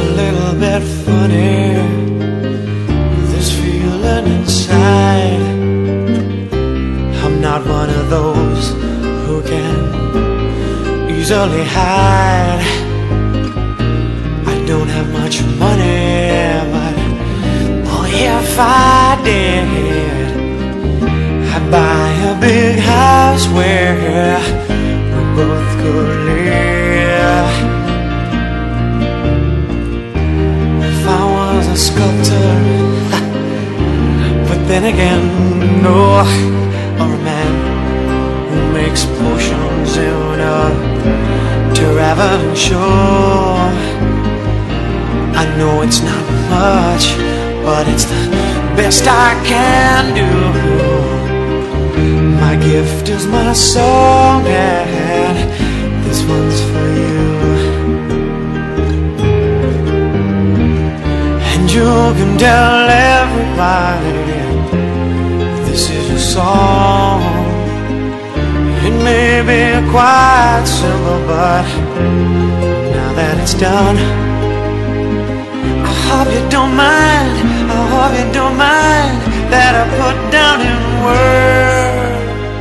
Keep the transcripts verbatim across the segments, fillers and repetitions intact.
a little bit funny, this feeling inside. I'm not one of those who can easily hide. I don't have much money, but oh, if I did, I'd buy a big house where we both could live. If I was a sculptor, but then again, no, or a man who makes potions in a Taravan shore. I know it's not much, but it's the best I can do. My gift is my song, and this one's for you. And you can tell everybody this is a song. It may be quite simple, but now that it's done, I hope you don't mind, I hope you don't mind that I put down in words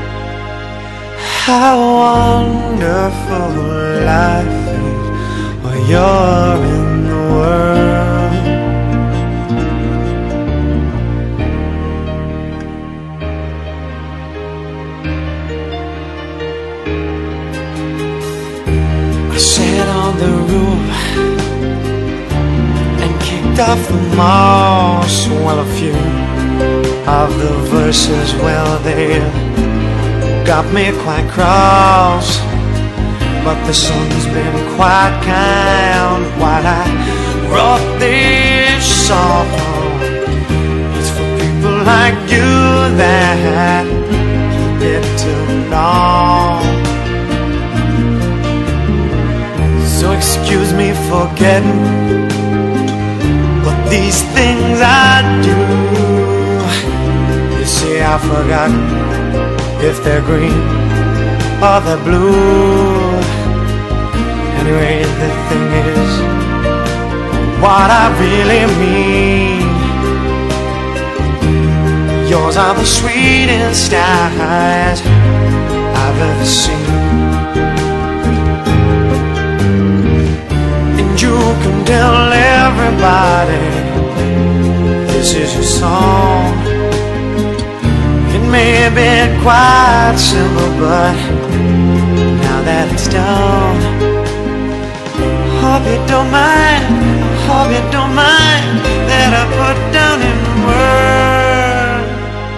how wonderful life is while you're in the world. I sat on the roof and kicked off the moss. Well, a few of the verses, well, they got me quite cross, but the sun's been quite kind while I wrote this song. It's for people like you that get too long. So excuse me for getting, but these things I do, you see, I forgot if they're green or they're blue. Anyway, the thing is, what I really mean, yours are the sweetest eyes I've ever seen. And you can tell everybody this is your song. May have been quite simple, but now that it's done, hope you don't mind, hope you don't mind that I put down in words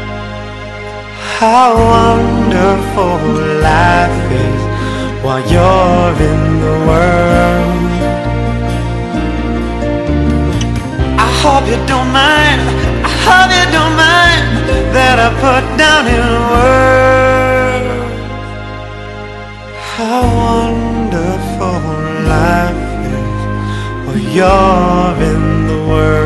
how wonderful life is while you're in the world. I hope you don't mind, I hope you don't mind that I put down in words how wonderful life is while you're in the world.